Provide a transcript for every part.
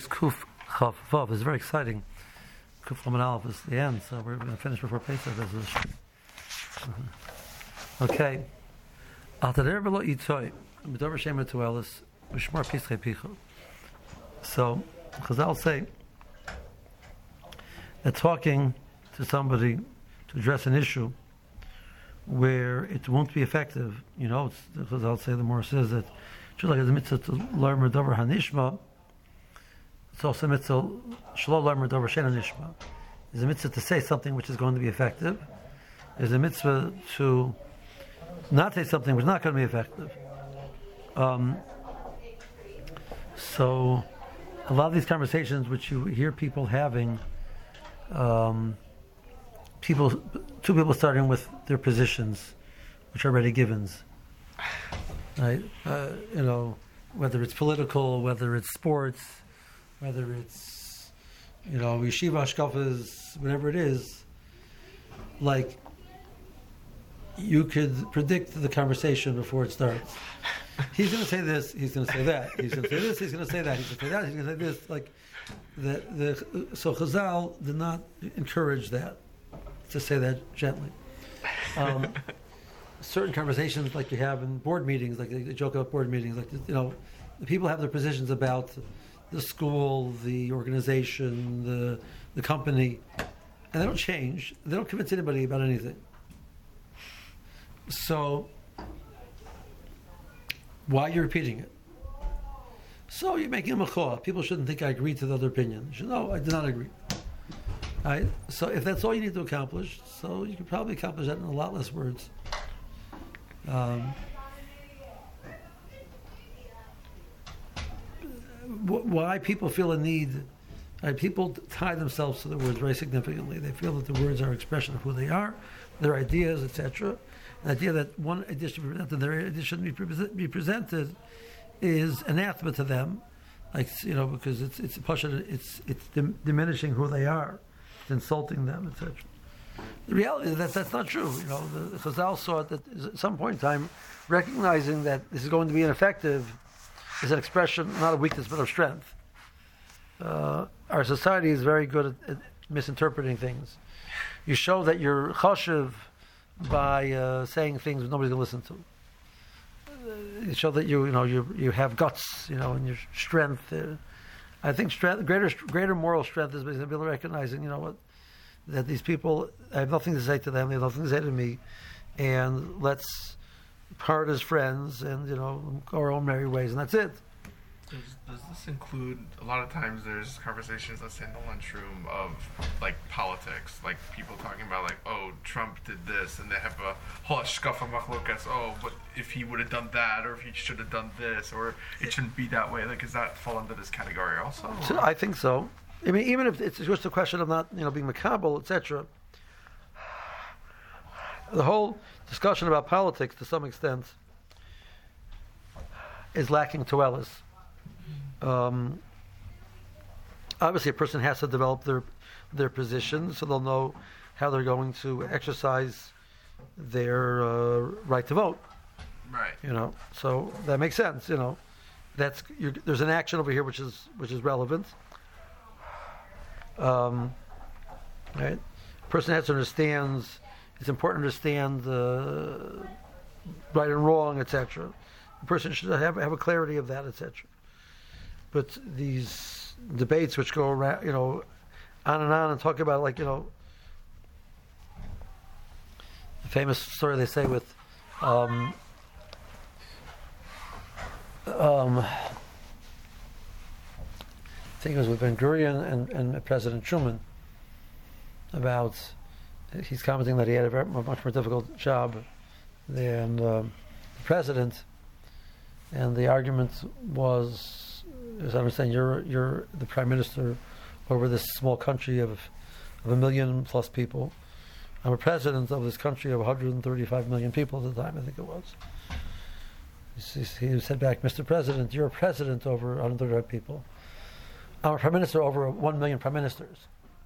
is Kuf Chav Vav. It's very exciting. Kuf Lamed Aleph is the end, so we're going to finish before Pesach. Okay. Altader V'lo Yitzoy B'Dover Shem Etuelis V'Shmor Pischei Picha. So Chazal say that talking to somebody to address an issue where it won't be effective, Chazal say, the more says that just like it's a mitzvah to learn Dover Hanishma, it's also a mitzvah Shlo learn Dover Shen Hanishma. There's a mitzvah to say something which is going to be effective. There's a mitzvah to not say something which is not going to be effective. So a lot of these conversations which you hear people having, two people starting with their positions, which are already givens, right? Whether it's political, whether it's sports, whether it's yeshiva ashkafas, whatever it is, like you could predict the conversation before it starts. He's going to say this. He's going to say that. He's going to say this. He's going to say that. He's going to say that. He's going to say this. Like so Chazal did not encourage that. To say that gently. Certain conversations, like you have in board meetings, like they joke about board meetings, like the people have their positions about the school, the organization, the company, and they don't change. They don't convince anybody about anything. So why are you repeating it? So you're making a machua. People shouldn't think I agree to the other opinion. You should know I did not agree. Right? So if that's all you need to accomplish, so you can probably accomplish that in a lot less words. Why people feel a need? People tie themselves to the words very significantly. They feel that the words are an expression of who they are, their ideas, etc. The idea that one idea should be presented, their idea shouldn't be presented, is anathema to them, because it's diminishing who they are, it's insulting them, etc. The reality is that that's not true. The Chazal saw it that at some point in time, recognizing that this is going to be ineffective is an expression not of weakness but of strength. Our society is very good at misinterpreting things. You show that you're chashiv by saying things that nobody's going to listen to. You show that you have guts, and your strength. I think greater moral strength is basically recognizing, that these people, I have nothing to say to them, they have nothing to say to me, and let's part as friends and go our own merry ways, and that's it. Does this include, a lot of times there's conversations, let's say in the lunchroom, of politics, like people talking about Trump did this, and they have a whole hashkafa machlokas, but if he would have done that, or if he should have done this, or it shouldn't be that way, does that fall under this category also? So I think so. I mean, even if it's just a question of not being makabel, etc. The whole discussion about politics, to some extent, is lacking toelis. Obviously, a person has to develop their position, so they'll know how they're going to exercise their right to vote. Right. So that makes sense. There's an action over here which is relevant. Right. A person has to understand. It's important to understand right and wrong, etc. The person should have a clarity of that, etc. But these debates which go around, on and talk about the famous story they say with I think it was with Ben Gurion and President Truman, about he's commenting that he had a much more difficult job than the president, and the argument was, as I understand, you're the prime minister over this small country of 1 million plus people. I'm a president of this country of 135 million people at the time, I think it was. He said back, Mr. President, you're a president over 135 people. I'm a prime minister over 1 million prime ministers.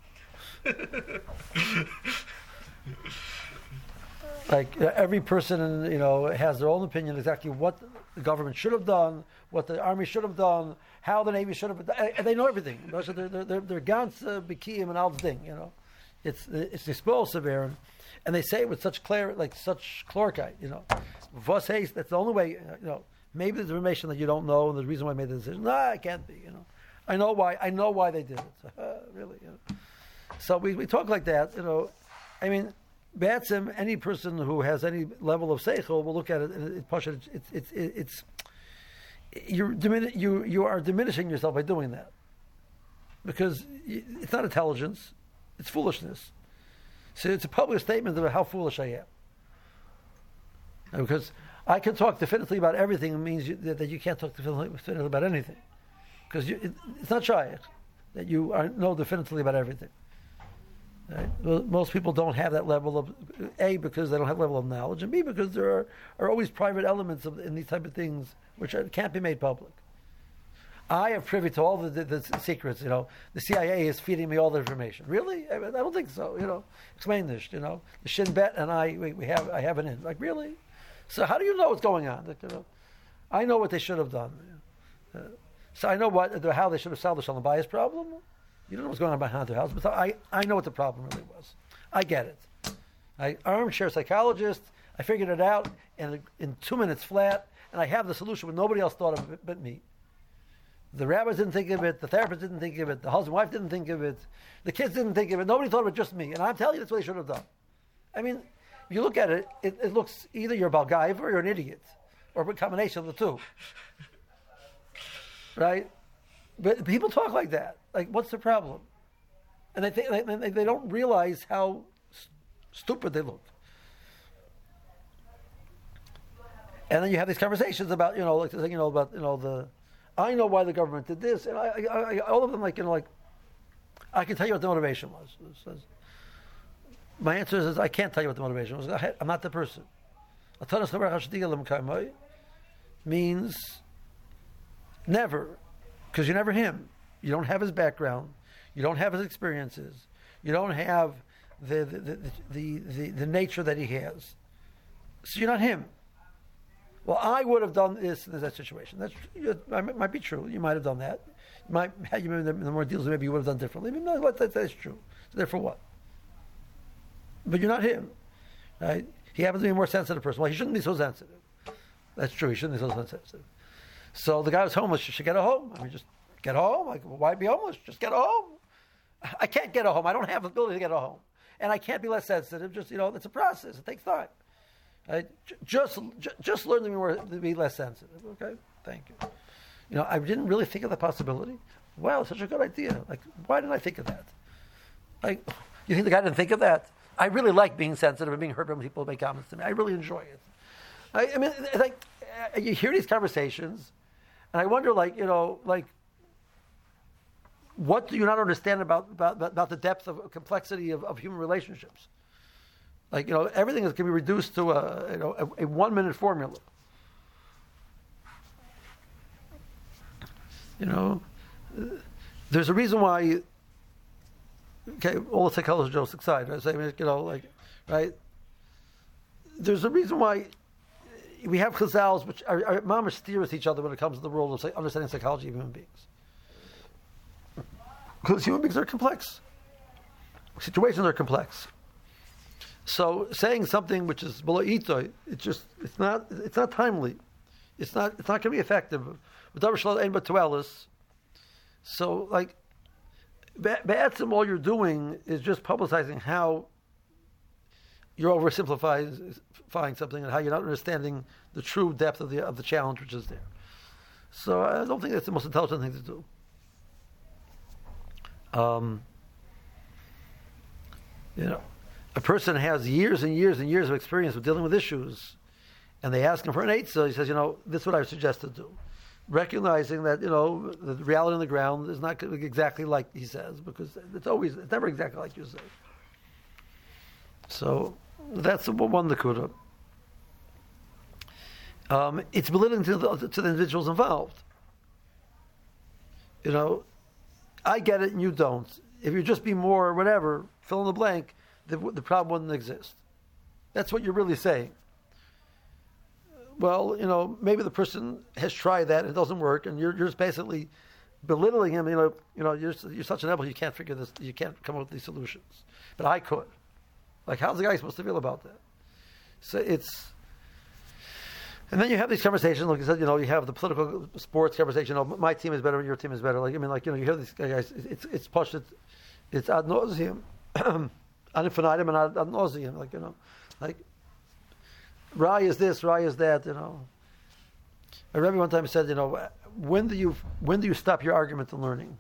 Every person, has their own opinion exactly what the government should have done, what the army should have done, how the Navy should have. They know everything. They're ganz bekiem and all thing. It's explosive, Aaron, and they say it with such clarity. Vos haste. That's the only way. Maybe there's information that you don't know, and there's a reason why I made the decision. No, it can't be. I know why. I know why they did it. Really. So we talk like that. I mean, Batsim, any person who has any level of seichel will look at it and it's you are diminishing yourself by doing that, because it's not intelligence, it's foolishness. So it's a public statement about how foolish I am. Because I can talk definitively about everything means that you can't talk definitively about anything, because it's not shaykh that you know definitively about everything. Right? Well, most people don't have that level of A, because they don't have that level of knowledge, and B, because there are always private elements in these type of things which can't be made public. I have privy to all the secrets. The CIA is feeding me all the information. Really? I don't think so. Explain this. The Shin Bet and I have an in. Like, really? So how do you know what's going on? I know what they should have done. So I know how they should have solved the Shalom Bayis problem. You don't know what's going on behind the house, but I know what the problem really was. I get it. Armchair psychologist, I figured it out in 2 minutes flat, and I have the solution when nobody else thought of it but me. The rabbis didn't think of it, the therapist didn't think of it, the husband and wife didn't think of it, the kids didn't think of it, nobody thought of it, just me. And I'm telling you, that's what they should have done. I mean, if you look at it, it looks either you're a Balgaiva or you're an idiot, or a combination of the two. Right? But people talk like that. Like, what's the problem? And they don't realize how stupid they look. And then you have these conversations about, I know why the government did this, and I all of them, I can tell you what the motivation was. My answer is I can't tell you what the motivation was. I'm not the person. Means never, because you're never him. You don't have his background. You don't have his experiences. You don't have the nature that he has. So you're not him. Well, I would have done this in that situation. That might be true. You might have done that. Had you been in the more deals, maybe you would have done differently. Maybe not. That's true. So therefore, what? But you're not him, right? He happens to be a more sensitive person. Well, he shouldn't be so sensitive. That's true. He shouldn't be so sensitive. So the guy who's homeless should get a home. I mean, just get a home. Why be homeless? Just get a home. I can't get a home. I don't have the ability to get a home, and I can't be less sensitive. Just it's a process. It takes time. Right? Just learn to be less sensitive. Okay, thank you. I didn't really think of the possibility. Wow, such a good idea. Like, why didn't I think of that? Like, you think the guy didn't think of that? I really like being sensitive and being hurt when people make comments to me. I really enjoy it. I mean, you hear these conversations, and I wonder, what do you not understand about the depth of complexity of human relationships? Everything can be reduced to a 1 minute formula. There's a reason why. Okay, all the psychology jokes aside, right? Right? There's a reason why we have chazals which are mamash steer with each other when it comes to the world of understanding psychology of human beings. Because human beings are complex. Situations are complex. So saying something which is below itoy, it's not timely. It's not going to be effective. So Ba'atzim, all you're doing is just publicizing how you're oversimplifying something and how you're not understanding the true depth of the challenge which is there. So I don't think that's the most intelligent thing to do. A person has years and years and years of experience with dealing with issues, and they ask him for an eitzah. He says, this is what I suggest to do. Recognizing that, the reality on the ground is not exactly like he says, because it's never exactly like you say. So that's one nakuda. It's belittling to the individuals involved. I get it and you don't. If you just be more or whatever, fill in the blank, the problem wouldn't exist. That's what you're really saying. Well, maybe the person has tried that and it doesn't work, and you're just basically belittling him. You're such an apple. You can't figure this. You can't come up with these solutions. But I could. Like, how's the guy supposed to feel about that? So it's. And then you have these conversations, like I said, you have the political sports conversation. My team is better, your team is better. You hear these guys. It's pushed. It's ad nauseum, ad infinitum, and ad nauseum. Like Rai is this, Rai is that. A Rebbe one time said, when do you stop your argument in learning?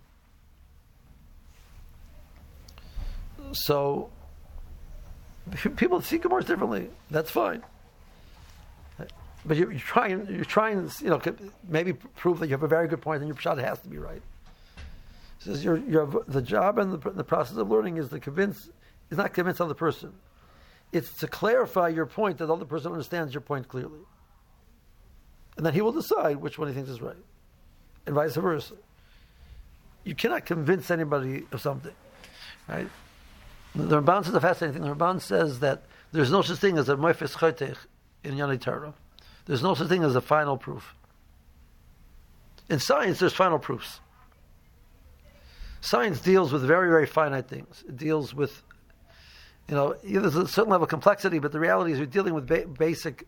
So people see Gemara differently. That's fine. But you're trying, maybe prove that you have a very good point and your pshat has to be right. He says the job and the process of learning is not convince the other person. It's to clarify your point that the other person understands your point clearly. And then he will decide which one he thinks is right. And vice versa. You cannot convince anybody of something. Right? The Ramban says a fascinating thing. The Ramban says that there's no such thing as a moifes chotech in Yonei Torah. There's no such thing as a final proof. In science, there's final proofs. Science deals with very, very finite things. It deals with, there's a certain level of complexity, but the reality is we're dealing with basic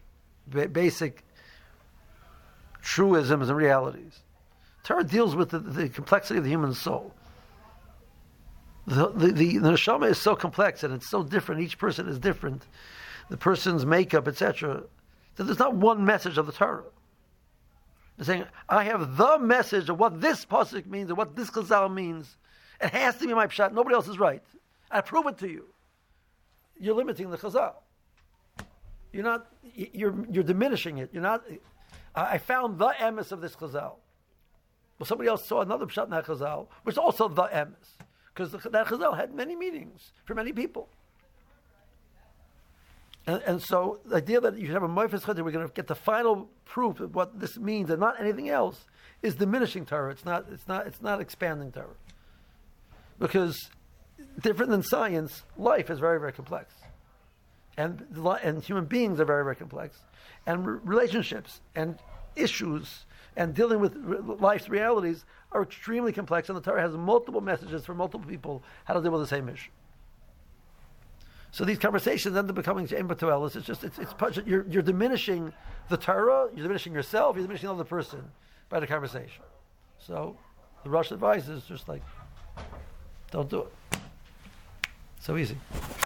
truisms and realities. Torah deals with the complexity of the human soul. The neshama is so complex and it's so different. Each person is different. The person's makeup, etc. That there's not one message of the Torah. They're saying, I have the message of what this pasuk means or what this chazal means. It has to be my pshat. Nobody else is right. I prove it to you. You're limiting the chazal. You're diminishing it. You're not. I found the emes of this chazal. Well, somebody else saw another pshat in that chazal, which is also the emes, because that chazal had many meanings for many people. And so the idea that you should have a moifes chotech, we're going to get the final proof of what this means and not anything else, is diminishing Torah. It's not expanding Torah. Because different than science, life is very, very complex. And human beings are very, very complex. And relationships and issues and dealing with life's realities are extremely complex. And the Torah has multiple messages for multiple people how to deal with the same issue. So these conversations end up becoming she'ein b'toelos. You're diminishing the Torah, you're diminishing yourself, you're diminishing the other person by the conversation. So the Rosh advises just like, don't do it. So easy.